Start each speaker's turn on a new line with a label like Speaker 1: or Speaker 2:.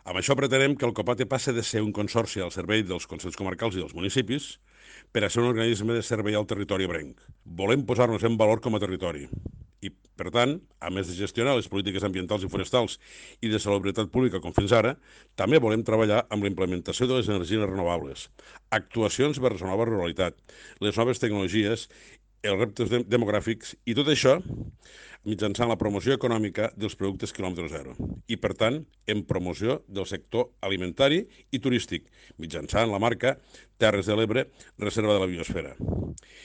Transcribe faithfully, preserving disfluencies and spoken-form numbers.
Speaker 1: Amb això pretenem que el COPATE passi de ser un consorci al servei dels Consells Comarcals i dels municipis per a ser un organisme de servei al territori ebrenc. Volem posar-nos en valor com a territori i, per tant, a més de gestionar les polítiques ambientals i forestals i de salubritat pública com fins ara, també volem treballar amb la implementació de les energies renovables, actuacions vers la nova ruralitat, les noves tecnologies, els reptes de demogràfics i tot això mitjançant la promoció econòmica dels productes quilòmetre zero i, per tant, en promoció del sector alimentari i turístic, mitjançant la marca Terres de l'Ebre, Reserva de la Biosfera.